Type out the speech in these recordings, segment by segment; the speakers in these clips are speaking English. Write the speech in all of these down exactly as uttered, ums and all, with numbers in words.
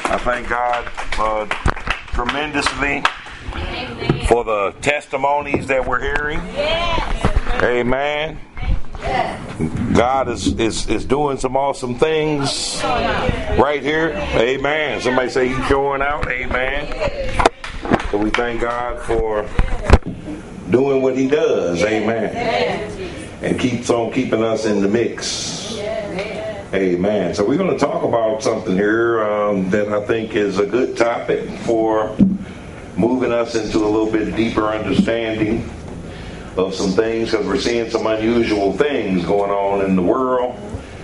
I thank God uh, tremendously for the testimonies that we're hearing. Amen. God is, is, is doing some awesome things right here. Amen. Somebody say he's showing out. Amen. So we thank God for doing what he does. Amen. And keeps on keeping us in the mix. Amen. So we're going to talk about something here um, that I think is a good topic for moving us into a little bit deeper understanding of some things, because we're seeing some unusual things going on in the world.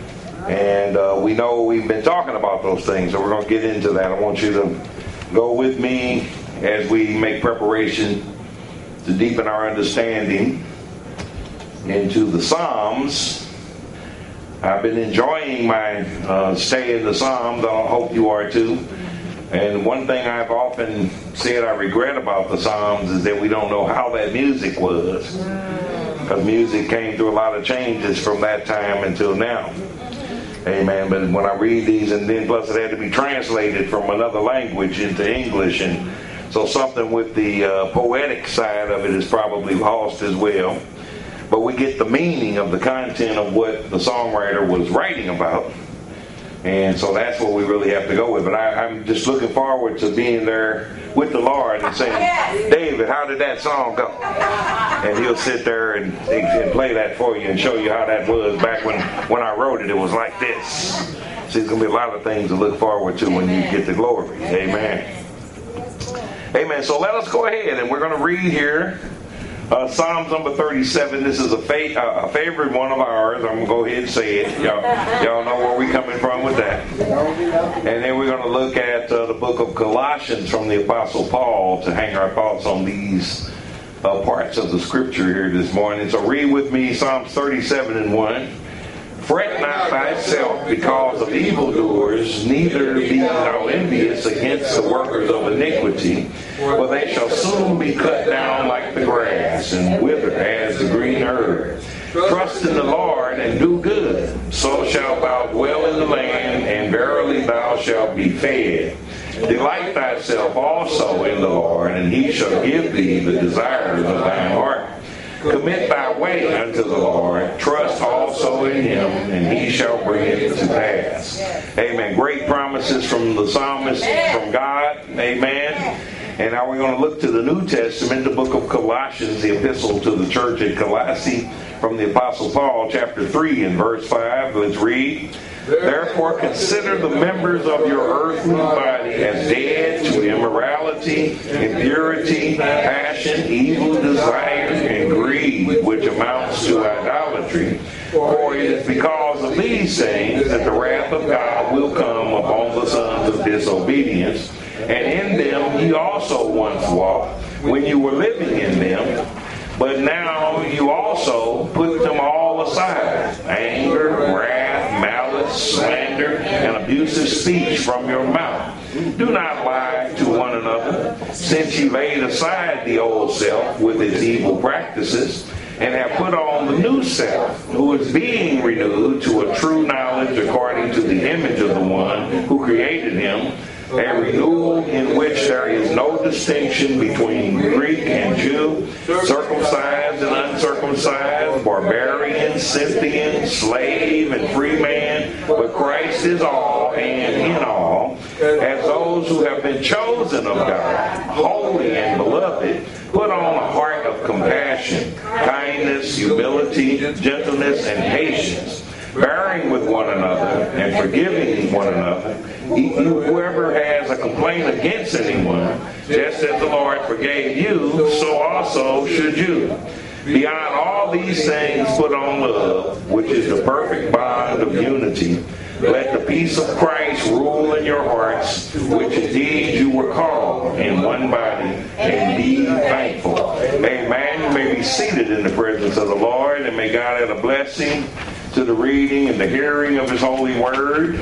And uh, we know we've been talking about those things, so we're going to get into that. I want you to go with me as we make preparation to deepen our understanding into the Psalms. I've been enjoying my uh, stay in the Psalms. I hope you are too. And one thing I've often said I regret about the Psalms is that we don't know how that music was. Because music came through a lot of changes from that time until now. Amen. But when I read these, and then plus it had to be translated from another language into English. And so something with the uh, poetic side of it is probably lost as well. But we get the meaning of the content of what the songwriter was writing about. And so that's what we really have to go with. But I, I'm just looking forward to being there with the Lord and saying, David, how did that song go? And he'll sit there and, and play that for you and show you how that was back when, when I wrote it. It was like this. So there's going to be a lot of things to look forward to when you get the glory. Amen. Amen. So let us go ahead and we're going to read here. Uh, Psalms number thirty-seven. This is a, fa- uh, a favorite one of ours. I'm going to go ahead and say it. Y'all, y'all know where we're coming from with that. And then we're going to look at uh, the book of Colossians from the Apostle Paul to hang our thoughts on these uh, parts of the scripture here this morning. So read with me Psalms thirty-seven and one. Fret not thyself because of evildoers, neither be thou envious against the workers of iniquity, for they shall soon be cut down like the grass, and wither as the green herb. Trust in the Lord and do good, so shalt thou dwell in the land, and verily thou shalt be fed. Delight thyself also in the Lord, and he shall give thee the desires of thine heart. Commit thy way unto the Lord. Trust also in him, and he shall bring it to pass. Amen. Great promises from the psalmist, from God. Amen. And now we're going to look to the New Testament, the book of Colossians, the epistle to the church at Colossae, from the Apostle Paul, chapter three and verse five. Let's read. Therefore consider the members of your earthly body as dead to immorality, impurity, passion, evil desire, and greed, which amounts to idolatry. For it is because of these things that the wrath of God will come upon the sons of disobedience. And in them ye also once walked, when you were living in them. But now you also put them all aside: anger, wrath, malice, slander, and abusive speech from your mouth. Do not lie to one another, since ye laid aside the old self with its evil practices, and have put on the new self, who is being renewed to a true knowledge according to the image of the one who created him, a renewal in which there is no distinction between Greek and Jew, circumcised and uncircumcised, barbarian, Scythian, slave and free man, but Christ is all and in all. As those who have been chosen of God, holy and beloved, put on a heart of compassion, kindness, humility, gentleness, and patience, bearing with one another and forgiving one another. Whoever has a complaint against anyone, just as the Lord forgave you, so also should you. Beyond all these things put on love, which is the perfect bond of unity. Let the peace of Christ rule in your hearts, which indeed you were called in one body, and be thankful. Amen. You may be seated in the presence of the Lord, and may God add a blessing to the reading and the hearing of his holy word.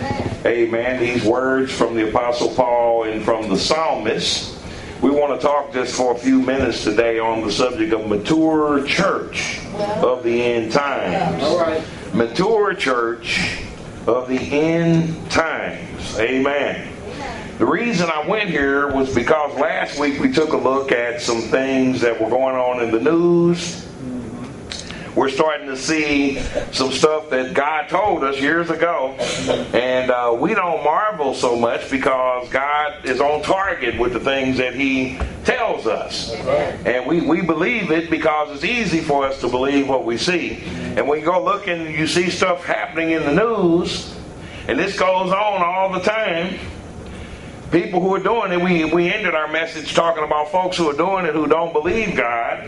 Amen. These words from the Apostle Paul and from the psalmist. We want to talk just for a few minutes today on the subject of mature church of the end times. All right. Mature church of the end times. Amen. The reason I went here was because last week we took a look at some things that were going on in the news. We're starting to see some stuff that God told us years ago, and uh, we don't marvel so much because God is on target with the things that He tells us. And we, we believe it because it's easy for us to believe what we see. And when you go look and you see stuff happening in the news, and this goes on all the time, people who are doing it, we, we ended our message talking about folks who are doing it who don't believe God,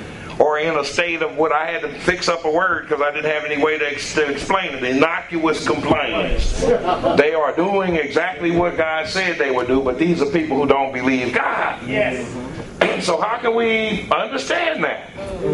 or in a state of what I had to fix up a word because I didn't have any way to, ex- to explain it. Innocuous compliance. They are doing exactly what God said they would do, but these are people who don't believe God. Yes. So how can we understand that?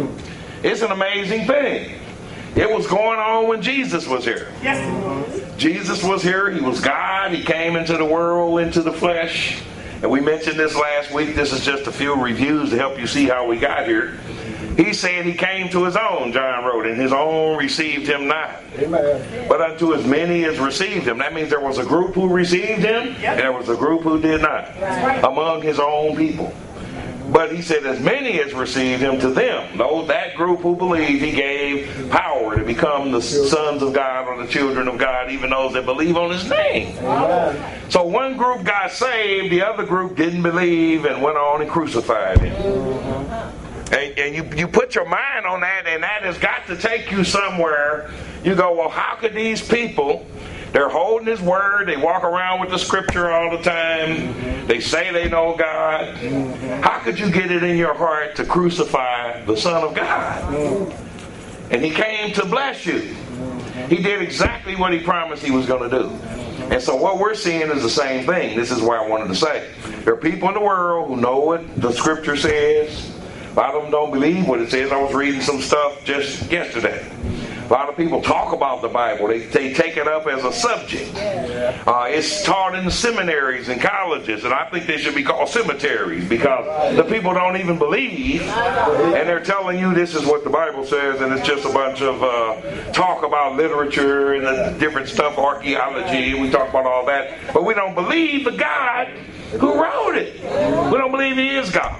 It's an amazing thing. It was going on when Jesus was here. Yes. Jesus was here. He was God. He came into the world, into the flesh. And we mentioned this last week. This is just a few reviews to help you see how we got here. He said he came to his own, John wrote, and his own received him not. Amen. But unto as many as received him. That means there was a group who received him, yep. and there was a group who did not, right. among his own people. But he said as many as received him, to them, those, that group who believed, he gave power to become the sons of God or the children of God, even those that believe on his name. Amen. So one group got saved, the other group didn't believe and went on and crucified him. Mm-hmm. And, and you, you put your mind on that, and that has got to take you somewhere. You go, well, how could these people, they're holding his word, they walk around with the scripture all the time, mm-hmm. they say they know God. Mm-hmm. How could you get it in your heart to crucify the Son of God? Mm-hmm. And he came to bless you. Mm-hmm. He did exactly what he promised he was going to do. And so what we're seeing is the same thing. This is why I wanted to say. There are people in the world who know what the scripture says. A lot of them don't believe what it says. I was reading some stuff just yesterday. A lot of people talk about the Bible. They, they take it up as a subject. Uh, it's taught in seminaries and colleges, and I think they should be called cemeteries because the people don't even believe, and they're telling you this is what the Bible says, and it's just a bunch of uh, talk about literature and the different stuff, archaeology, and we talk about all that, but we don't believe the God who wrote it. We don't believe He is God.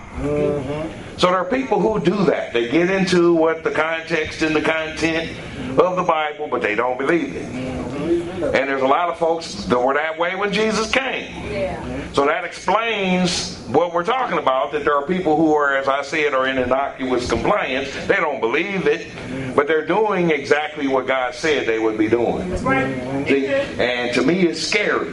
So there are people who do that. They get into what the context and the content of the Bible, but they don't believe it. And there's a lot of folks that were that way when Jesus came. So that explains what we're talking about, that there are people who are, as I said, are in innocuous compliance. They don't believe it, but they're doing exactly what God said they would be doing. See? And to me, it's scary.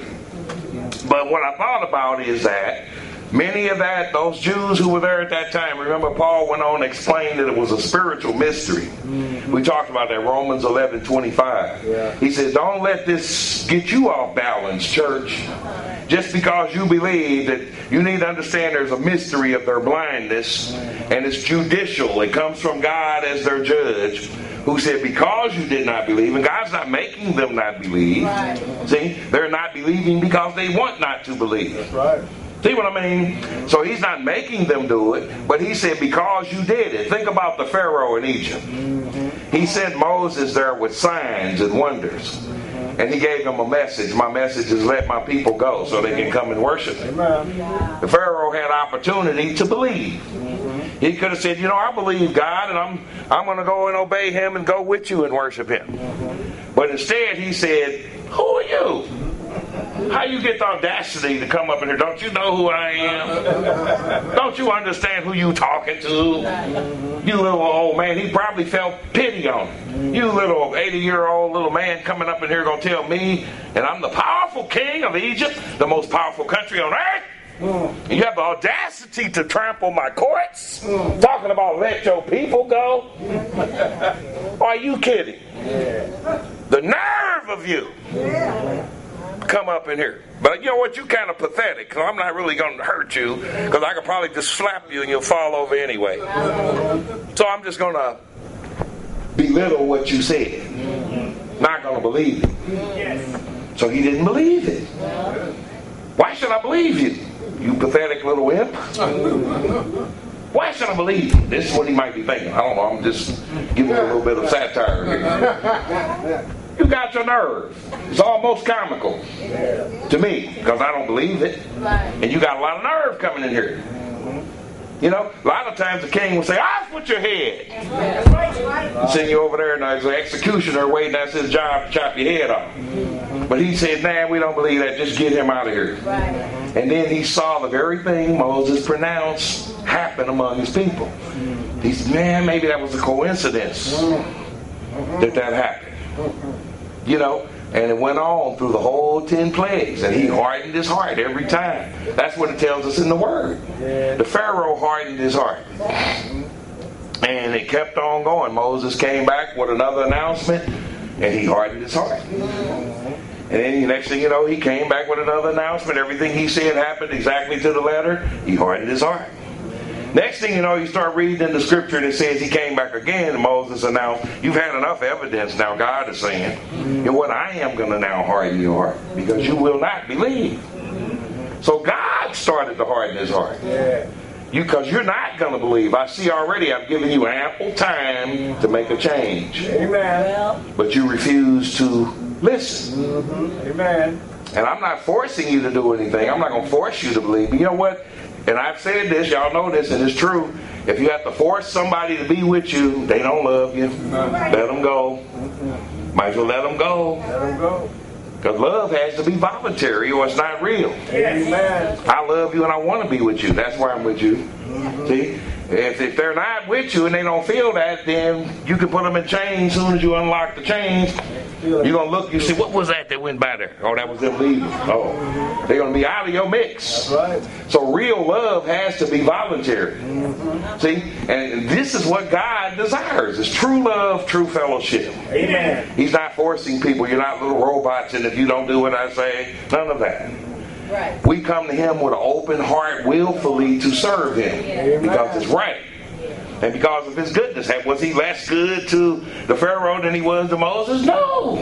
But what I thought about is that many of that, those Jews who were there at that time, remember Paul went on to explain that it was a spiritual mystery. Mm-hmm. We talked about that, Romans eleven twenty-five. Yeah. He says, don't let this get you off balance, church. Just because you believe, that you need to understand there's a mystery of their blindness, and it's judicial. It comes from God as their judge, who said, because you did not believe, and God's not making them not believe. Right. See, they're not believing because they want not to believe. That's right. See what I mean? So he's not making them do it, but he said, because you did it. Think about the Pharaoh in Egypt. Mm-hmm. He sent Moses there with signs and wonders. Mm-hmm. And he gave them a message. My message is let my people go so they can come and worship him. Amen. The Pharaoh had opportunity to believe. Mm-hmm. He could have said, you know, I believe God, and I'm I'm going to go and obey him and go with you and worship him. Mm-hmm. But instead he said, who are you? How you get the audacity to come up in here? Don't you know who I am? Don't you understand who you talking to? You little old man. He probably felt pity on him. You little eighty-year-old little man coming up in here going to tell me, and I'm the powerful king of Egypt, the most powerful country on earth? Mm. You have the audacity to trample my courts? Mm. Talking about let your people go? Are you kidding? Yeah. The nerve of you. Yeah. Come up in here. But you know what? You kind of pathetic. Because I'm not really going to hurt you. Because I could probably just slap you and you'll fall over anyway. So I'm just going to belittle what you said. Not going to believe it. So he didn't believe it. Why should I believe you? You pathetic little imp. Why should I believe you? This is what he might be thinking. I don't know. I'm just giving you a little bit of satire here. You got your nerve. It's almost comical to me because I don't believe it. And you got a lot of nerve coming in here. You know, a lot of times the king will say, off with your head. And send you over there and there's an executioner waiting. That's his job to chop your head off. But he said, nah, we don't believe that. Just get him out of here. And then he saw the very thing Moses pronounced happen among his people. He said, man, maybe that was a coincidence that that happened. You know, and it went on through the whole ten plagues, and he hardened his heart every time. That's what it tells us in the Word. The Pharaoh hardened his heart. And it kept on going. Moses came back with another announcement, and he hardened his heart. And then the next thing you know, he came back with another announcement. Everything he said happened exactly to the letter. He hardened his heart. Next thing you know, you start reading in the scripture and it says he came back again, and Moses announced, you've had enough evidence now, God is saying, and what I am going to now harden your heart, because you will not believe. So God started to harden his heart. You, because you're not going to believe. I see already I've given you ample time to make a change. Amen. But you refuse to listen. Mm-hmm. Amen. And I'm not forcing you to do anything. I'm not going to force you to believe. But you know what? And I've said this, y'all know this, and it's true. If you have to force somebody to be with you, they don't love you. Let them go. Might as well let them go. Let them go. Because love has to be voluntary or it's not real. Amen. I love you and I want to be with you. That's why I'm with you. Mm-hmm. See? If, if they're not with you and they don't feel that, then you can put them in chains. As soon as you unlock the chains, you're going to look, you see, what was that that went by there? Oh, that was them leaving. Oh, they're going to be out of your mix. That's right. So real love has to be voluntary. Mm-hmm. See? And this is what God desires. It's true love, true fellowship. Amen. He's not forcing people. You're not little robots, and if you don't do what I say, none of that. Right. We come to him with an open heart willfully to serve him. Yeah. Because it's right. And because of his goodness. Was he less good to the Pharaoh than he was to Moses? No.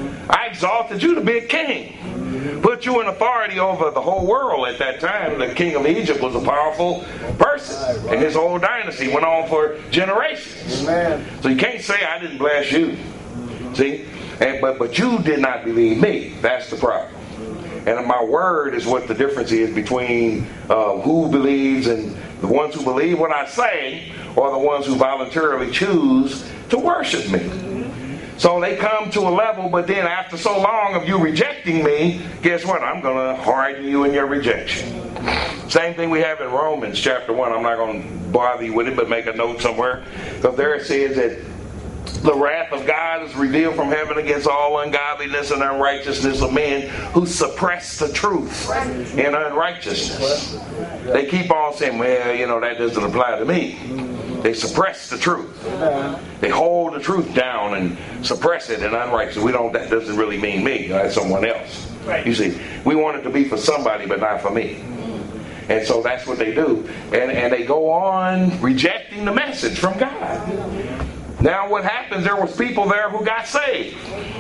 I exalted you to be a king. Put you in authority over the whole world at that time. The king of Egypt was a powerful person. And his whole dynasty went on for generations. So you can't say I didn't bless you. See? And, but, but you did not believe me. That's the problem. And my word is what the difference is between uh, who believes and the ones who believe what I say, or the ones who voluntarily choose to worship me. So they come to a level, but then after so long of you rejecting me, guess what? I'm going to harden you in your rejection. Same thing we have in Romans chapter one. I'm not going to bother you with it, but make a note somewhere. Because there it says that the wrath of God is revealed from heaven against all ungodliness and unrighteousness of men who suppress the truth in unrighteousness. They keep on saying, well, you know, that doesn't apply to me. They suppress the truth. They hold the truth down and suppress it in unrighteousness. We don't, that doesn't really mean me. That's someone else. You see, we want it to be for somebody, but not for me. And so that's what they do. And, and they go on rejecting the message from God. Now what happens, there was people there who got saved.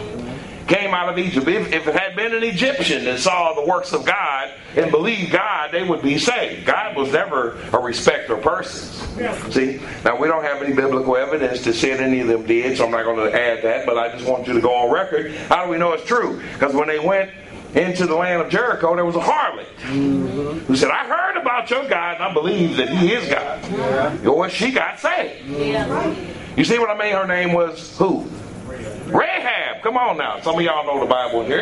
Came out of Egypt. If, if it had been an Egyptian that saw the works of God and believed God, they would be saved. God was never a respecter of persons. See? Now we don't have any biblical evidence to say any of them did, so I'm not going to add that, but I just want you to go on record. How do we know it's true? Because when they went into the land of Jericho, there was a harlot mm-hmm. who said, I heard about your God and I believe that he is God. Yeah. You know what? She got saved. Yeah. You see what I mean? Her name was who? Rahab. Come on now. Some of y'all know the Bible here.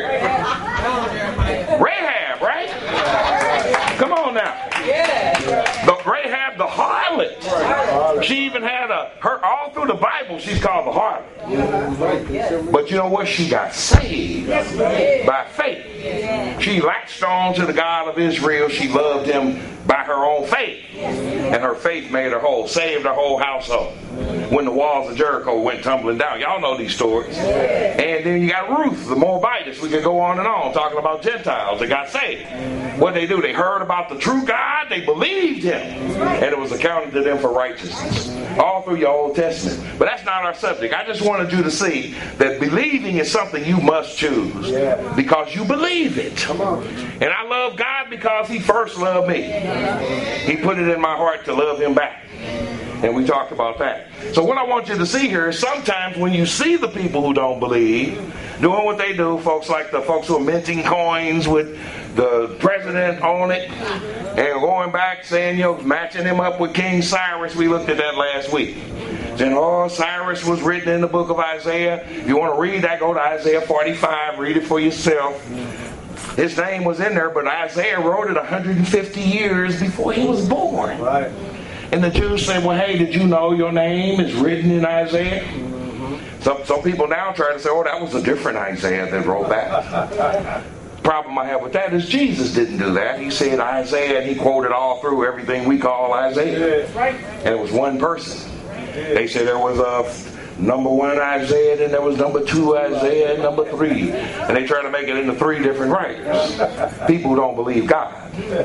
Rahab, right? Come on now. The Rahab, the harlot. She even had a, her, all through the Bible, she's called the harlot. But you know what? She got saved by faith. She latched on to the God of Israel. She loved him by her own faith. And her faith made her whole, saved her whole household. When the walls of Jericho went tumbling down. Y'all know these stories. And then you got Ruth, the Moabitess. We could go on and on talking about Gentiles that got saved. What did they do? They heard about the true God. They believed him. And it was accounted to them for righteousness. All through your Old Testament. But that's not our subject. I just wanted you to see that believing is something you must choose. Because you believe it. And I love God because he first loved me. He put it in my heart to love him back. And we talked about that. So what I want you to see here is sometimes when you see the people who don't believe doing what they do, folks like the folks who are minting coins with the president on it and going back saying, you know, matching him up with King Cyrus. We looked at that last week. Saying, oh, Cyrus was written in the book of Isaiah. If you want to read that, go to Isaiah forty-five. Read it for yourself. His name was in there, but Isaiah wrote it one hundred fifty years before he was born. Right. And the Jews said, well, hey, did you know your name is written in Isaiah? Mm-hmm. Some, some people now try to say, oh, that was a different Isaiah that wrote that. Problem I have with that is Jesus didn't do that. He said Isaiah, and he quoted all through everything we call Isaiah. And it was one person. They said there was a number one Isaiah, then there was number two Isaiah, and number three. And they try to make it into three different writers. People who don't believe God.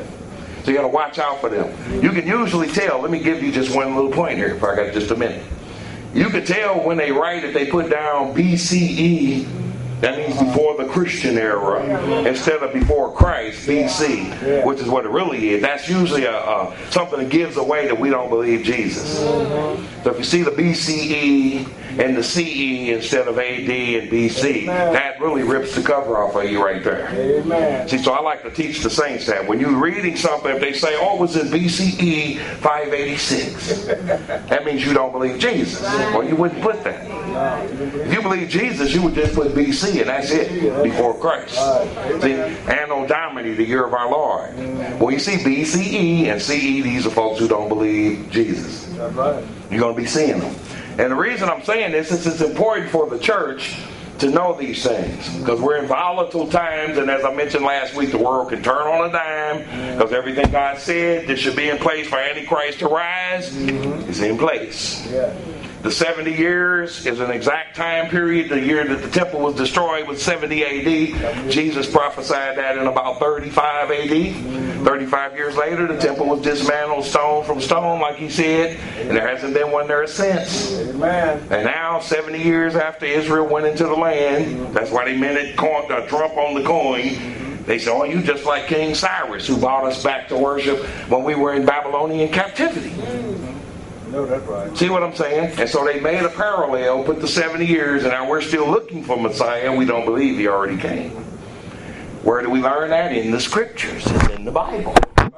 So you got to watch out for them. You can usually tell. Let me give you just one little point here if I got just a minute. You can tell when they write it, they put down B C E. That means before the Christian era instead of before Christ, B C, which is what it really is. That's usually a, a something that gives away that we don't believe Jesus. So if you see the B C E and the C E instead of A D and B C, that really rips the cover off of you right there. Amen. See, so I like to teach the saints that when you're reading something, if they say, oh, it was in B C E five eighty-six, that means you don't believe Jesus. Well, you wouldn't put that. If you believe Jesus, you would just put B C, and that's it, before Christ. See, Anno Domini, the year of our Lord. Well, you see B C E and C E, these are folks who don't believe Jesus. You're going to be seeing them. And the reason I'm saying this is it's important for the church to know these things, because we're in volatile times, and as I mentioned last week, the world can turn on a dime, because everything God said that should be in place for Antichrist to rise is in place. The seventy years is an exact time period. The year that the temple was destroyed was seventy A D. Jesus prophesied that in about thirty-five A D. thirty-five years later, the temple was dismantled stone from stone, like he said, and there hasn't been one there since. Amen. And now, seventy years after Israel went into the land, that's why they minted uh, Trump on the coin. They said, oh, you just like King Cyrus, who brought us back to worship when we were in Babylonian captivity. No, that's right. See what I'm saying? And so they made a parallel, put the seventy years, and now we're still looking for Messiah, and we don't believe he already came. Where do we learn that? In the scriptures. It's in the Bible.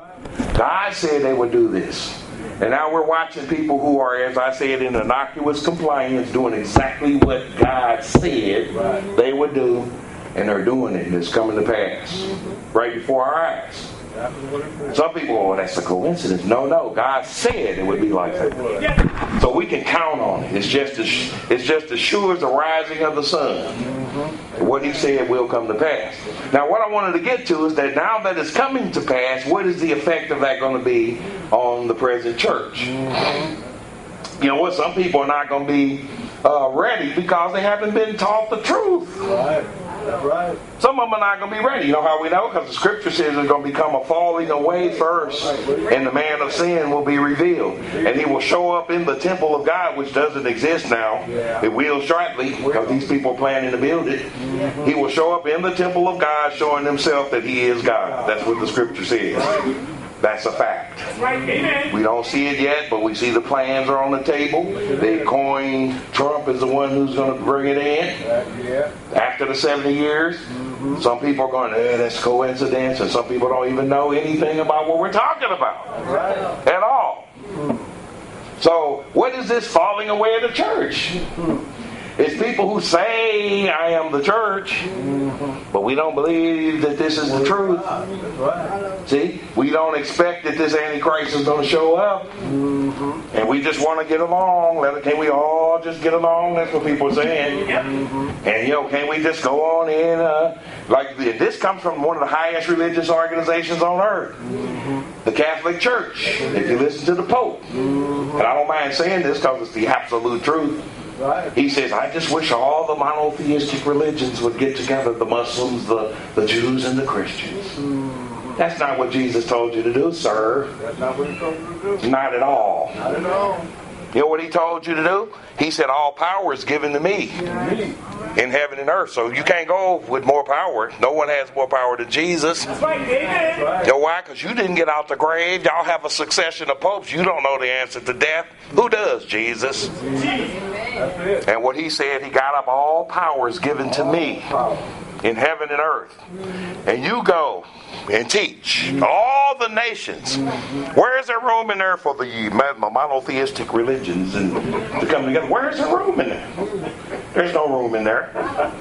God said they would do this. And now we're watching people who are, as I said, in innocuous compliance, doing exactly what God said right. they would do, and they're doing it, and it's coming to pass right before our eyes. Some people, oh, that's a coincidence. No, no, God said it would be like that. So we can count on it. It's just as, it's just as sure as the rising of the sun. What he said will come to pass. Now, what I wanted to get to is that now that it's coming to pass, what is the effect of that going to be on the present church? You know what? Some people are not going to be uh, ready because they haven't been taught the truth. Right. Right. Some of them are not going to be ready. You know how we know? Because the scripture says there's going to become a falling away first, and the man of sin will be revealed. And he will show up in the temple of God, which doesn't exist now. It will shortly, because these people are planning to build it. He will show up in the temple of God, showing himself that he is God. That's what the scripture says. That's a fact. We don't see it yet, but we see the plans are on the table. They coined Trump as the one who's going to bring it in after the seventy years. Some people are going, eh, that's coincidence, and some people don't even know anything about what we're talking about at all. So, what is this falling away of the church? It's people who say, I am the church, but we don't believe that this is the truth. See? We don't expect that this Antichrist is going to show up. And we just want to get along. Let it, can we all just get along? That's what people are saying. And, you know, can we just go on in? Uh, like, this comes from one of the highest religious organizations on earth. The Catholic Church. If you listen to the Pope. And I don't mind saying this because it's the absolute truth. Right. He says, I just wish all the monotheistic religions would get together, the Muslims, the, the Jews, and the Christians. Mm-hmm. That's not what Jesus told you to do, sir. That's not what he told you to do. Not at all. Not at all. You know what he told you to do? He said, all power is given to me in heaven and earth. So you can't go with more power. No one has more power than Jesus. That's right, David. You know why? Because you didn't get out the grave. Y'all have a succession of popes. You don't know the answer to death. Who does? Jesus. And what he said, he got up, all power is given to me in heaven and earth. And you go and teach all the nations. Where is there room in there for the monotheistic religions and to come together? Where is there room in there? There's no room in there.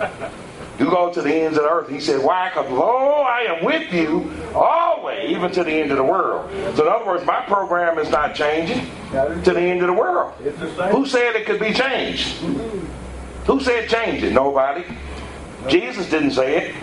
You go to the ends of the earth. He said, why? Because, lo, I am with you always, even to the end of the world. So in other words, my program is not changing to the end of the world. Who said it could be changed? Who said change it? Nobody. Jesus didn't say it.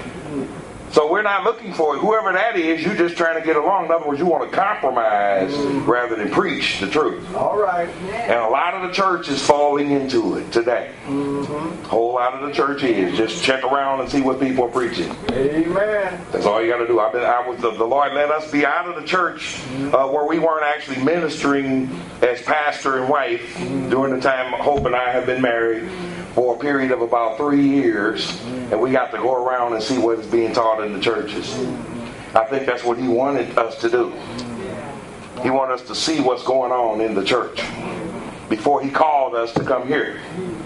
So we're not looking for it. Whoever that is, you're just trying to get along. In other words, you want to compromise rather than preach the truth. All right. And a lot of the church is falling into it today. Mm-hmm. A whole lot of the church is. Just check around and see what people are preaching. Amen. That's all you got to do. I've been, I was the, the Lord let us be out of the church uh, where we weren't actually ministering as pastor and wife during the time Hope and I have been married for a period of about three years, and we got to go around and see what is being taught in the churches. I think that's what he wanted us to do. He wanted us to see what's going on in the church before he called us to come here.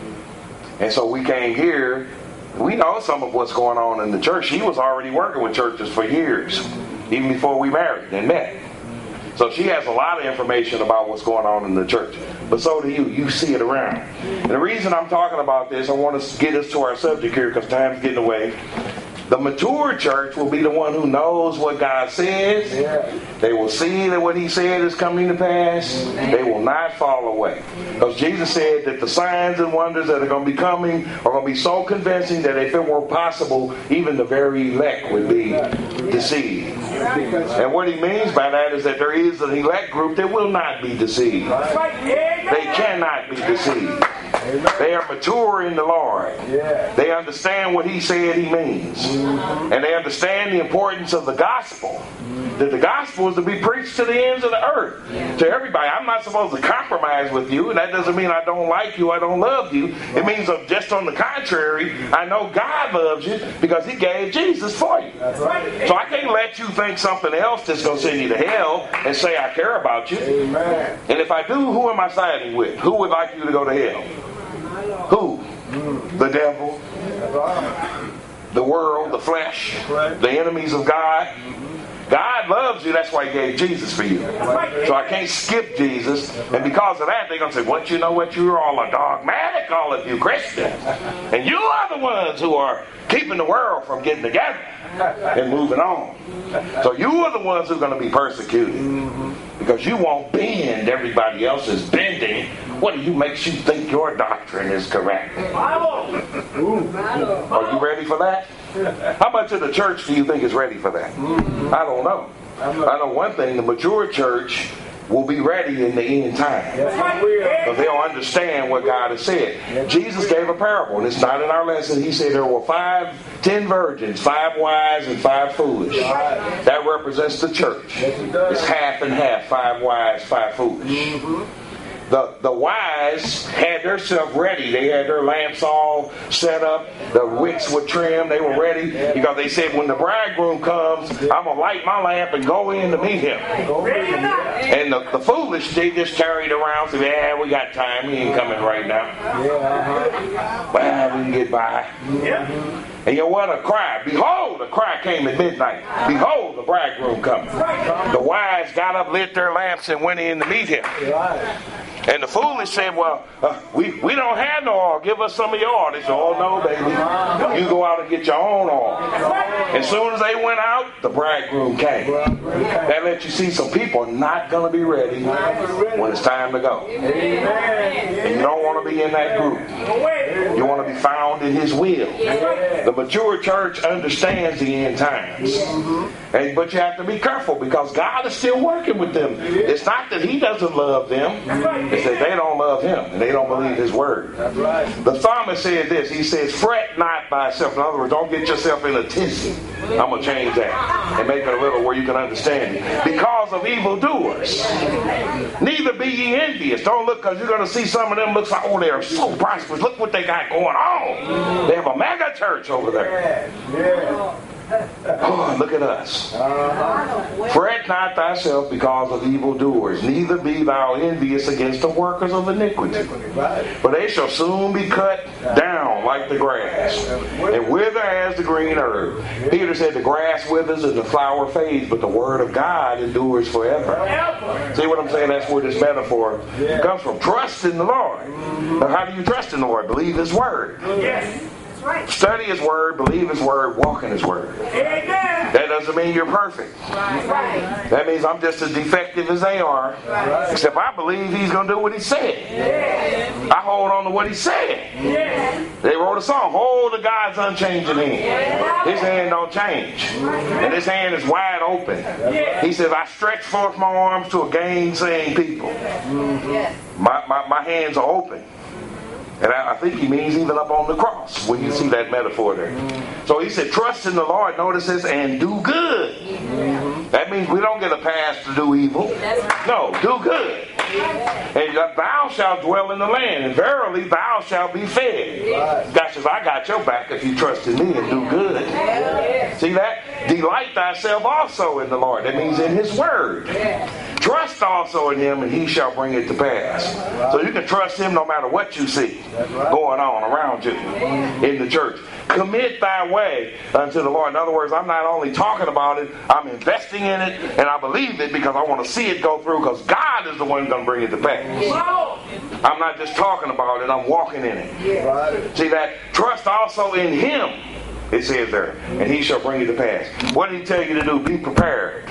And so we came here. We know some of what's going on in the church. He was already working with churches for years, even before we married and met. So she has a lot of information about what's going on in the church. But so do you. You see it around. And the reason I'm talking about this, I want to get us to our subject here because time's getting away. The mature church will be the one who knows what God says. Yeah. They will see that what he said is coming to pass. They will not fall away. Because Jesus said that the signs and wonders that are going to be coming are going to be so convincing that if it were possible, even the very elect would be deceived. And what he means by that is that there is an elect group that will not be deceived. They cannot be deceived. They are mature in the Lord. They understand what he said he means. And they understand the importance of the gospel. That the gospel is to be preached to the ends of the earth. To everybody. I'm not supposed to compromise with you. And that doesn't mean I don't like you, I don't love you. It means that just on the contrary, I know God loves you because he gave Jesus for you. So I can't let you think something else that's going to send you to hell and say I care about you. And if I do, who am I siding with? Who would like you to go to hell? Who? The devil, the world, the flesh, the enemies of God. God loves you, that's why he gave Jesus for you. So I can't skip Jesus. And because of that, they're going to say, what, you know what, you're all a dogmatic, all of you Christians. And you are the ones who are keeping the world from getting together and moving on. So you are the ones who are going to be persecuted. Because you won't bend everybody else's bending. What do you makes you think your doctrine is correct? Are you ready for that? How much of the church do you think is ready for that? I don't know. I know one thing, the mature church will be ready in the end time. Because they'll understand what God has said. Jesus gave a parable, and it's not in our lesson. He said there were five, ten virgins, five wise and five foolish. That represents the church. It's half and half, five wise, five foolish. The, the wise had themselves ready. They had their lamps all set up. The wicks were trimmed. They were ready. Because they said, when the bridegroom comes, I'm going to light my lamp and go in to meet him. And the, the foolish, they just carried around. Said, yeah, we got time. He ain't coming right now. Well, we can get by. And you know what? A cry. Behold, a cry came at midnight. Behold, the bridegroom coming. The wise got up, lit their lamps, and went in to meet him. And the foolish said, well, uh, we, we don't have no oil. Give us some of your oil. They said, oh, no, baby. You go out and get your own oil. As soon as they went out, the bridegroom came. That lets you see some people are not going to be ready when it's time to go. And you don't want to be in that group. You want to be found in His will. The mature church understands the end times. And, but you have to be careful because God is still working with them. It's not that He doesn't love them. It's that they don't love Him and they don't believe His word. The psalmist said this. He says, fret not thyself. In other words, don't get yourself in a tizzy. I'm going to change that and make it a little where you can understand it. Because of evildoers. Neither be ye envious. Don't look, because you're going to see some of them looks like, oh, they are so prosperous. Look what they got going on. They have a mega church over there. Oh, look at us. Uh-huh. Fret not thyself because of evildoers, neither be thou envious against the workers of iniquity. For they shall soon be cut down like the grass, and wither as the green herb. Peter said the grass withers and the flower fades, but the word of God endures forever. See what I'm saying? That's where this metaphor comes from. Trust in the Lord. Now, how do you trust in the Lord? Believe His word. Yes. Right. Study His word, believe His word, walk in His word. Amen. That doesn't mean you're perfect. Right. Right. That means I'm just as defective as they are. Right. Except I believe He's going to do what He said. Yeah. I hold on to what He said. Yeah. They wrote a song, hold the God's unchanging hand. Yeah. His hand don't change. And His hand is wide open. Yeah. He says, I stretch forth my arms to a gainsaying people. Mm-hmm. My, my, my hands are open. And I think he means even up on the cross when you see that metaphor there. So he said, trust in the Lord, notice this, and do good. Mm-hmm. That means we don't get a pass to do evil. No, do good. And thou shalt dwell in the land, and verily thou shalt be fed. God says, I got your back if you trust in me and do good. See that? Delight thyself also in the Lord. That means in His word. Trust also in Him, and He shall bring it to pass. So you can trust Him no matter what you see going on around you in the church. Commit thy way unto the Lord. In other words, I'm not only talking about it, I'm investing in it, and I believe it because I want to see it go through, because God is the one going to bring it to pass. I'm not just talking about it, I'm walking in it. See that? Trust also in Him, it says there, and He shall bring it to pass. What did He tell you to do? Be prepared.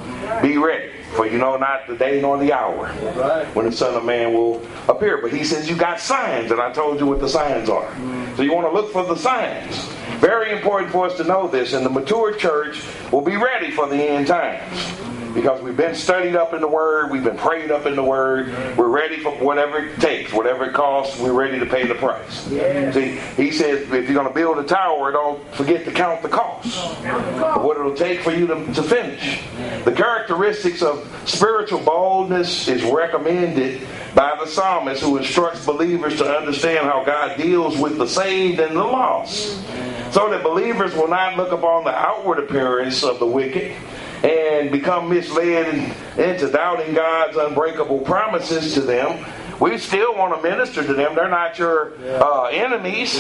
Be ready. For you know not the day nor the hour when the Son of Man will appear. But He says you got signs, and I told you what the signs are. So you want to look for the signs. Very important for us to know this, and the mature church will be ready for the end times. Because we've been studied up in the Word, we've been prayed up in the Word, we're ready for whatever it takes, whatever it costs, we're ready to pay the price. Yeah. See, He says if you're going to build a tower, don't forget to count the cost. What it'll take for you to, to finish. The characteristics of spiritual boldness is recommended by the psalmist, who instructs believers to understand how God deals with the saved and the lost. So that believers will not look upon the outward appearance of the wicked and become misled into doubting God's unbreakable promises to them. We still want to minister to them. They're not your uh, enemies.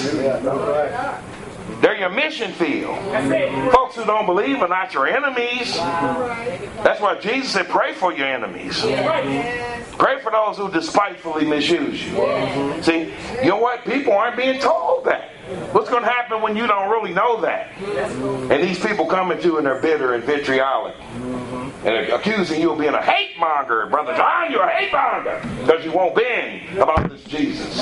They're your mission field. Folks who don't believe are not your enemies. That's why Jesus said, pray for your enemies. Pray for those who despitefully misuse you. See, you know what? People aren't being told that. What's going to happen when you don't really know that? And these people come at you and they're bitter and vitriolic and accusing you of being a hate monger. Brother John, you're a hate monger because you won't bend about this Jesus.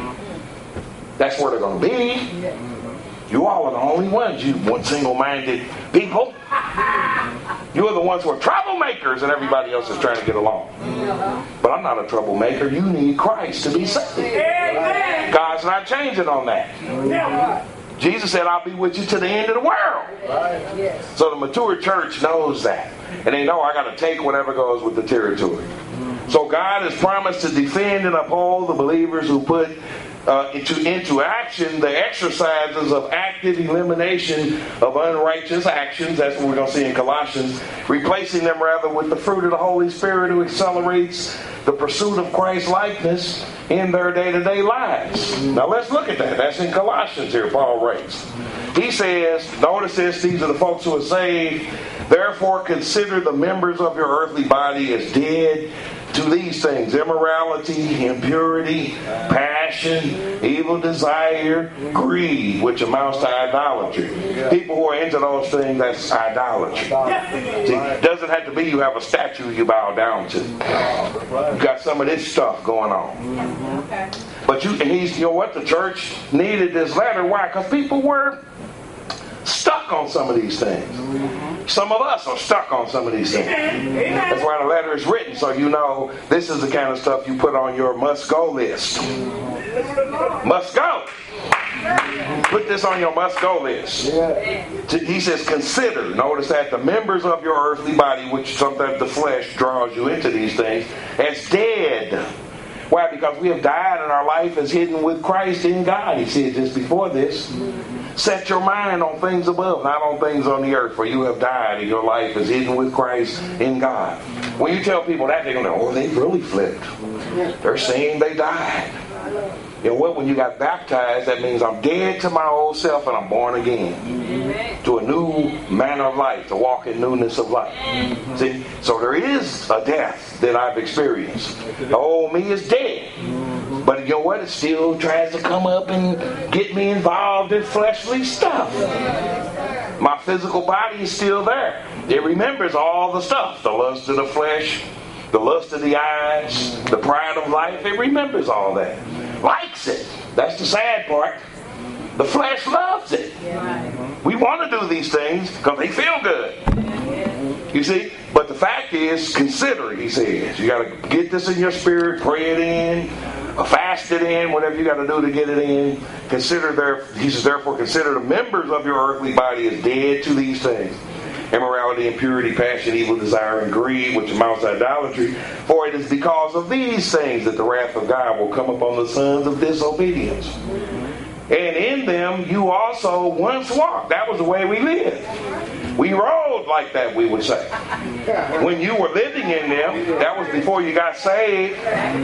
That's where they're going to be. You all are the only ones, you one single-minded people. You're the ones who are troublemakers and everybody else is trying to get along. But I'm not a troublemaker. You need Christ to be saved. God's not changing on that. Jesus said, I'll be with you to the end of the world. So the mature church knows that. And they know I got to take whatever goes with the territory. So God has promised to defend and uphold the believers who put Uh, into, into action the exercises of active elimination of unrighteous actions. That's what we're going to see in Colossians. Replacing them rather with the fruit of the Holy Spirit, who accelerates the pursuit of Christ's likeness in their day-to-day lives. Now let's look at that. That's in Colossians here, Paul writes. He says, notice this, these are the folks who are saved. Therefore consider the members of your earthly body as dead to these things: immorality, impurity, passion, evil desire, greed, which amounts to idolatry. People who are into those things, that's idolatry. See, it doesn't have to be you have a statue you bow down to. You got some of this stuff going on. But you, he's, you know what? The church needed this letter. Why? Because people were stuck on some of these things. Some of us are stuck on some of these things. That's why the letter is written, so you know this is the kind of stuff you put on your must-go list. Must go. Put this on your must-go list. He says, consider. Notice that the members of your earthly body, which sometimes the flesh draws you into these things, as dead. Why? Because we have died and our life is hidden with Christ in God. He said just before this. Set your mind on things above, not on things on the earth, for you have died and your life is hidden with Christ in God. When you tell people that, they're going to go, oh, they really flipped. They're saying they died. You know what? When you got baptized, that means I'm dead to my old self and I'm born again. To a new manner of life, to walk in newness of life. See? So there is a death that I've experienced. The old me is dead. But you know what? It still tries to come up and get me involved in fleshly stuff. My physical body is still there. It remembers all the stuff. The lust of the flesh, the lust of the eyes, the pride of life. It remembers all that. Likes it. That's the sad part. The flesh loves it. We want to do these things because they feel good. You see? But the fact is, consider it, he says. You got to get this in your spirit, pray it in, fast it in, whatever you got to do to get it in. Consider there, he says, therefore consider the members of your earthly body as dead to these things. Immorality, impurity, passion, evil desire, and greed, which amounts to idolatry. For it is because of these things that the wrath of God will come upon the sons of disobedience. And in them you also once walked. That was the way we lived. We rode like that, we would say. When you were living in them, that was before you got saved.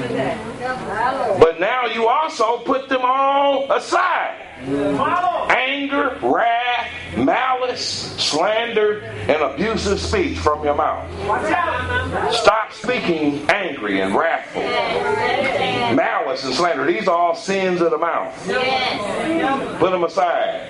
But now you also put them all aside. Anger, wrath, malice, slander, and abusive speech from your mouth. Stop speaking angry and wrathful. Malice and slander, these are all sins of the mouth. Put them aside.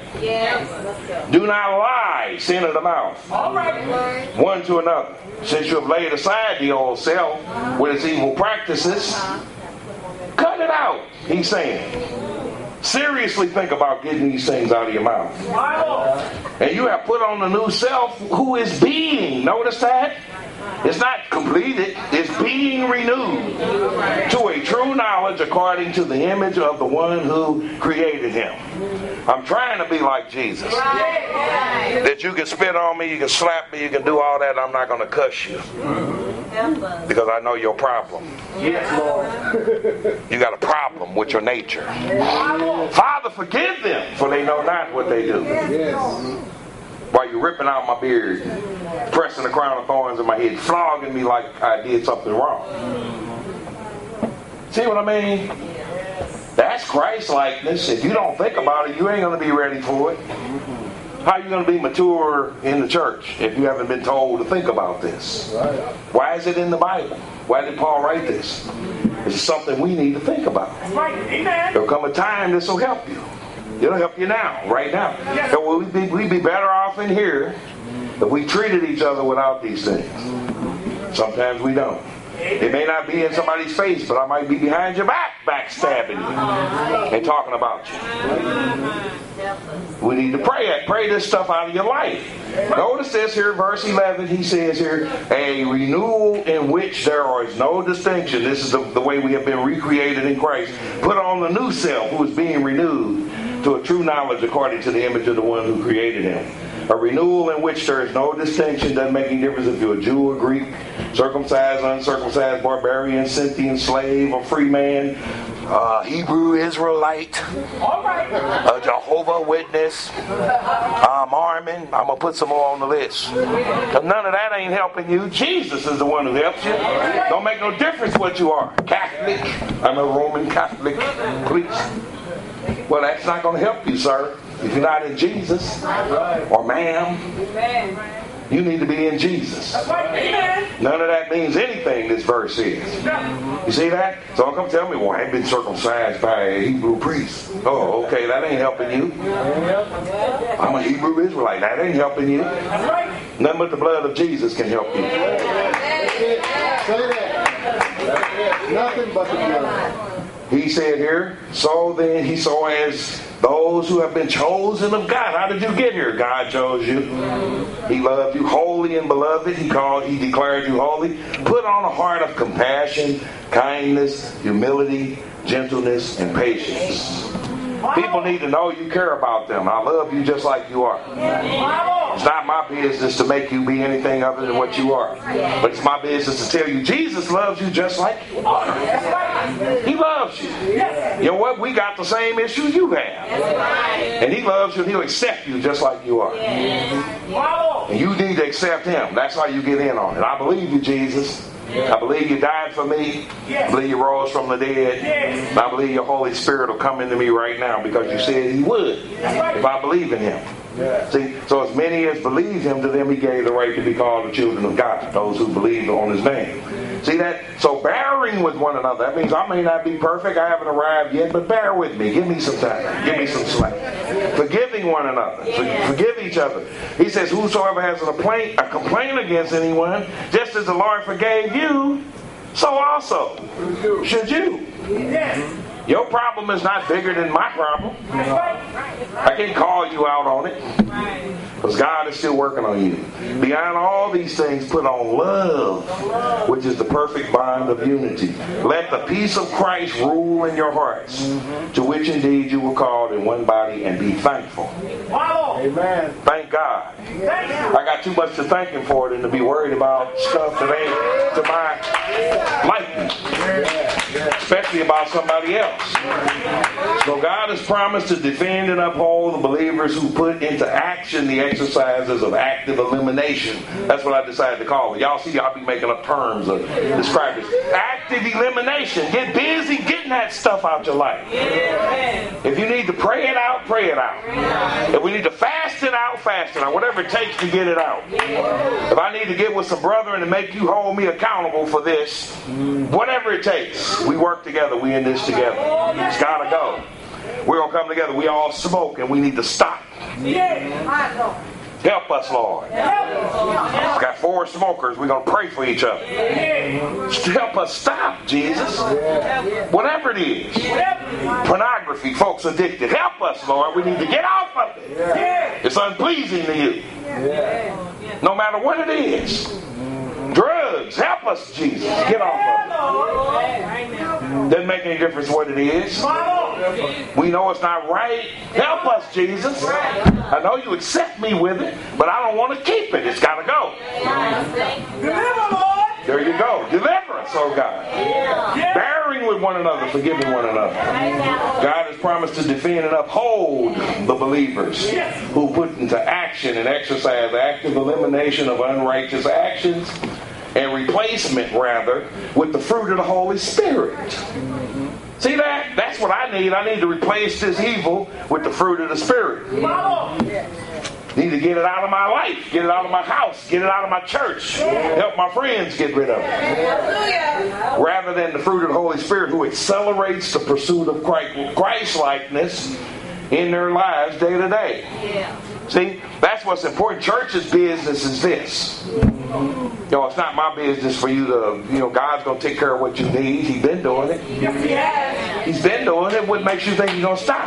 Do not lie, sin of the mouth. One to another. Since you have laid aside the old self with its evil practices, cut it out, he's saying. Seriously think about getting these things out of your mouth. And you have put on the new self who is being. Notice that? It's not completed. It's being renewed to a true knowledge according to the image of the one who created him. I'm trying to be like Jesus. That you can spit on me, you can slap me, you can do all that. I'm not going to cuss you. Because I know your problem. You got a problem with your nature. Father, forgive them, for they know not what they do. While you're ripping out my beard, pressing the crown of thorns in my head, flogging me like I did something wrong. See what I mean? That's Christ-likeness. If you don't think about it, you ain't going to be ready for it. How are you going to be mature in the church if you haven't been told to think about this? Why is it in the Bible? Why did Paul write this? It's something we need to think about. There'll come a time this will help you. It'll help you now, right now. So we'd be, we'd be better off in here if we treated each other without these things. Sometimes we don't. It may not be in somebody's face, but I might be behind your back, backstabbing you and talking about you. We need to pray it. Pray this stuff out of your life. Notice this here, verse eleven, he says here, a renewal in which there is no distinction. This is the, the way we have been recreated in Christ. Put on the new self who is being renewed to a true knowledge according to the image of the one who created him. A renewal in which there is no distinction, doesn't make any difference if you're a Jew or Greek, circumcised, uncircumcised, barbarian, Scythian, slave, or free man, uh, Hebrew, Israelite, a Jehovah Witness, uh, Mormon. I'm going to put some more on the list. Because none of that ain't helping you. Jesus is the one who helps you. Don't make no difference what you are. Catholic. I'm a Roman Catholic priest. Well, that's not going to help you, sir. If you're not in Jesus, or ma'am, you need to be in Jesus. None of that means anything, this verse is. You see that? So don't come tell me, well, I ain't been circumcised by a Hebrew priest. Oh, okay, that ain't helping you. I'm a Hebrew Israelite. That ain't helping you. Nothing but the blood of Jesus can help you. Say that. Nothing but the blood. he said here, so then he saw as those who have been chosen of God. How did you get here? God chose you. He loved you, holy and beloved. He called, he declared you holy. Put on a heart of compassion, kindness, humility, gentleness, and patience. People need to know you care about them. I love you just like you are. It's not my business to make you be anything other than what you are. But it's my business to tell you Jesus loves you just like you are. He loves you. You know what? We got the same issue you have. And He loves you and He'll accept you just like you are. And you need to accept Him. That's how you get in on it. I believe you, Jesus. I believe you died for me. I believe you rose from the dead. And I believe your Holy Spirit will come into me right now because you said He would if I believe in Him. See, so as many as believed Him, to them He gave the right to be called the children of God, those who believe on His name. See that? So bearing with one another. That means I may not be perfect. I haven't arrived yet, but bear with me. Give me some time. Give me some slack. Forgiving one another. Forgive each other. He says, whosoever has a complaint, a complaint against anyone, just as the Lord forgave you, so also should you. Your problem is not bigger than my problem. I can't call you out on it. Because God is still working on you. Beyond all these things, put on love, which is the perfect bond of unity. Let the peace of Christ rule in your hearts, to which indeed you were called in one body, and be thankful. Amen. Thank God. I got too much to thank Him for than to be worried about stuff that ain't to my liking. Especially about somebody else. So God has promised to defend and uphold the believers who put into action the exercises of active elimination. That's what I decided to call it. Y'all see, I'll be making up terms of describe it. Active elimination. Get busy getting that stuff out your life. If you need to pray it out, pray it out. If we need to fast it out, fast it out. Whatever it takes to get it out. If I need to get with some brethren and make you hold me accountable for this, whatever it takes, we work together. We in this together. It's got to go. We're going to come together. We all smoke and we need to stop. Help us, Lord. We've got four smokers. We're going to pray for each other. Help us stop, Jesus. Whatever it is. Pornography, folks addicted. Help us, Lord. We need to get off of it. It's unpleasing to you. No matter what it is. Drugs, help us, Jesus. Get off of it. Doesn't make any difference what it is. We know it's not right. Help us, Jesus. I know you accept me with it, but I don't want to keep it. It's got to go. There you go. Deliver us, oh God. Bearing with one another, forgiving one another. God has promised to defend and uphold the believers who put into action and exercise active elimination of unrighteous actions and replacement, rather, with the fruit of the Holy Spirit. See that? That's what I need. I need to replace this evil with the fruit of the Spirit. Need to get it out of my life, get it out of my house, get it out of my church, help my friends get rid of it. Rather than the fruit of the Holy Spirit, who accelerates the pursuit of Christ-likeness in their lives day to day. See, that's what's important. Church's business is this. You know, it's not my business for you to, you know, God's going to take care of what you need. He's been doing it. He's been doing it. What makes you think He's going to stop?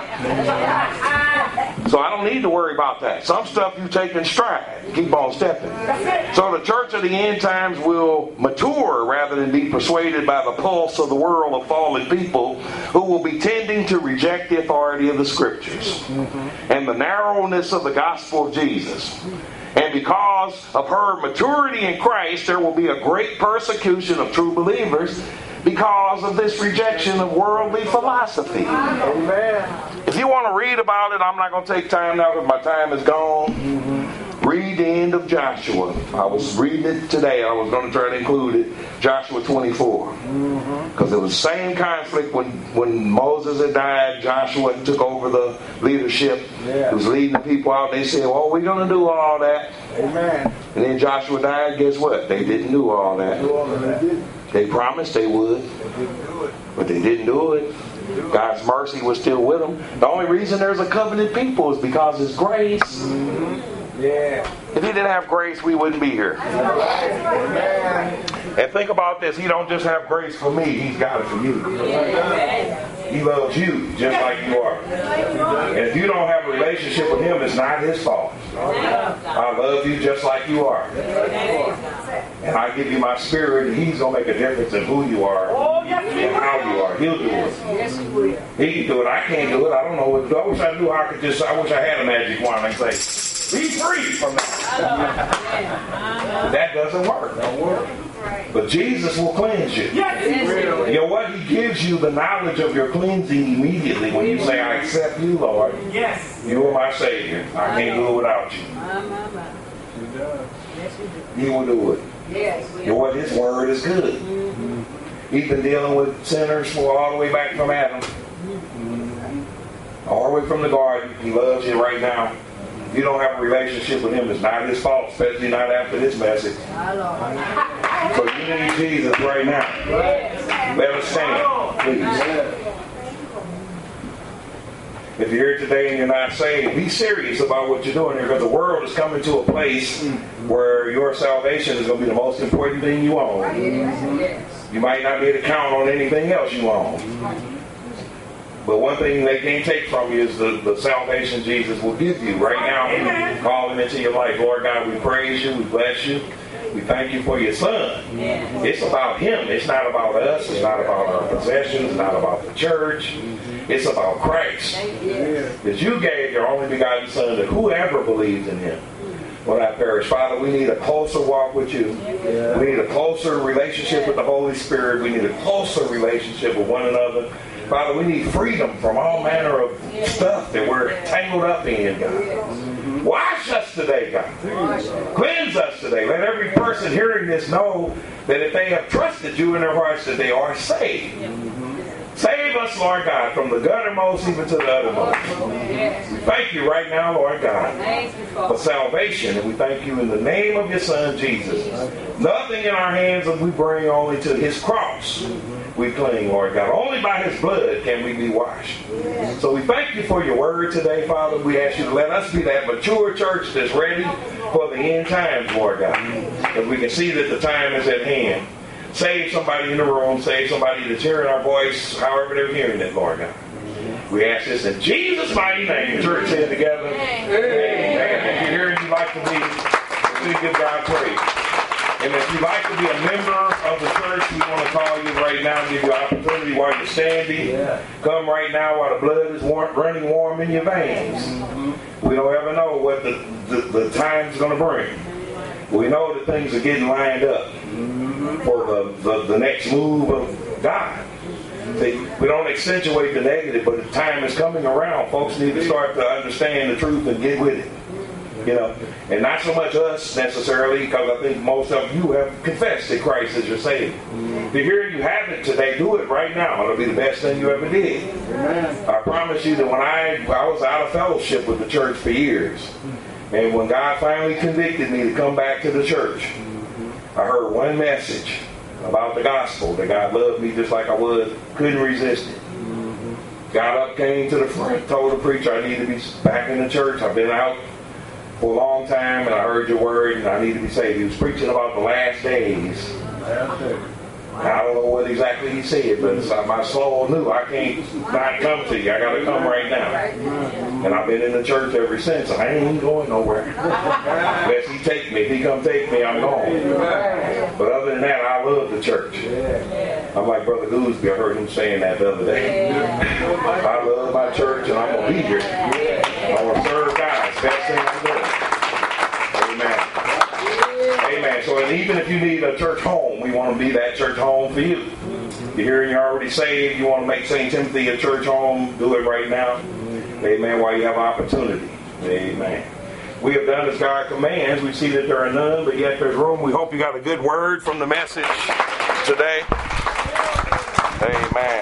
So I don't need to worry about that. Some stuff you take in stride. Keep on stepping. So the church of the end times will mature rather than be persuaded by the pulse of the world of fallen people who will be tending to reject the authority of the Scriptures and the narrowness of the gospel of Jesus. And because of her maturity in Christ, there will be a great persecution of true believers because of this rejection of worldly philosophy. Amen. If you want to read about it, I'm not going to take time now because my time is gone. Mm-hmm. Read the end of Joshua. I was reading it today. I was going to try to include it. Joshua twenty-four. Because mm-hmm. it was the same conflict when, when Moses had died. Joshua took over the leadership. Yeah. He was leading the people out. They said, well, we're going to do all that. Amen. And then Joshua died. Guess what? They didn't do all that. Do all that. They promised they would. They didn't do it. But they didn't do it. God's mercy was still with them. The only reason there's a covenant people is because it's grace. Mm-hmm. Yeah. If He didn't have grace, we wouldn't be here. Amen. And think about this. He don't just have grace for me. He's got it for you. Amen. He loves you just like you are. And if you don't have a relationship with him, it's not his fault. I love you just like you are. And I give you my spirit, and he's going to make a difference in who you are and how you are. He'll do it. He can do it. I can't do it. I don't know what to do. I wish I knew how I could just, I wish I had a magic wand and say, be free from that. That doesn't work. But Jesus will cleanse you. You know what? He gives you the knowledge of your cleansing immediately when you say, I accept you, Lord. You are my Savior. I can't do it without you. He will do it. You know what? His word is good. He's been dealing with sinners for all the way back from Adam. All the way from the garden. He loves you right now. If you don't have a relationship with him, it's not his fault, especially not after this message. So you need Jesus right now. Let us stand, please. If you're here today and you're not saved, be serious about what you're doing here, because the world is coming to a place where your salvation is going to be the most important thing you own. You might not be able to count on anything else you own. But one thing they can't take from you is the, the salvation Jesus will give you right now. Amen. Call him into your life. Lord God, we praise you. We bless you. We thank you for your son. Yeah. It's about him. It's not about us. It's not about our possessions. It's not about the church. It's about Christ. That you gave your only begotten son, that whoever believes in him will not perish. Father, we need a closer walk with you. We need a closer relationship with the Holy Spirit. We need a closer relationship with one another. Father, we need freedom from all manner of stuff that we're tangled up in, God. Wash us today, God. Cleanse us today. Let every person hearing this know that if they have trusted you in their hearts, that they are saved. Save us, Lord God, from the guttermost even to the uttermost. We thank you right now, Lord God, for salvation. And we thank you in the name of your Son, Jesus. Nothing in our hands that we bring, only to his cross we cling, Lord God. Only by his blood can we be washed. So we thank you for your word today, Father. We ask you to let us be that mature church that's ready for the end times, Lord God. Because we can see that the time is at hand. Save somebody in the room. Save somebody that's hearing our voice, however they're hearing it, Lord God. We ask this in Jesus' mighty name. The church said together, amen. Amen. If you're here and you'd like to be, please give God praise. And if you'd like to be a member of the church, we want to call you right now and give you an opportunity while you're standing. Yeah. Come right now while the blood is warm, running warm in your veins. Mm-hmm. We don't ever know what the, the, the time's going to bring. We know that things are getting lined up mm-hmm. for the, the, the next move of God. See, we don't accentuate the negative, but the time is coming around. Folks need to start to understand the truth and get with it. You know, and not so much us necessarily, because I think most of you have confessed that Christ is your Savior. Mm-hmm. To hear you have it today, do it right now. It'll be the best thing you ever did. Amen. I promise you that when I, I was out of fellowship with the church for years, and when God finally convicted me to come back to the church, mm-hmm. I heard one message about the gospel, that God loved me just like I was, couldn't resist it. Mm-hmm. Got up, came to the front, told the preacher I need to be back in the church. I've been out for a long time, and I heard your word, and I need to be saved. He was preaching about the last days. I don't know what exactly he said, but it's like my soul knew I can't not come to you. I got to come right now. And I've been in the church ever since. I ain't going nowhere. Unless he take me. If he come take me, I'm gone. But other than that, I love the church. I'm like Brother Gooseby. I heard him saying that the other day. I love my church, and I'm going to be here. I want to serve God. It's the best thing I'm doing. Amen. Amen. So and even if you need a church home, we want to be that church home for you. You're here and you're already saved. You want to make Saint Timothy a church home, do it right now. Amen. While you have opportunity. Amen. We have done as God commands. We see that there are none, but yet there's room. We hope you got a good word from the message today. Amen.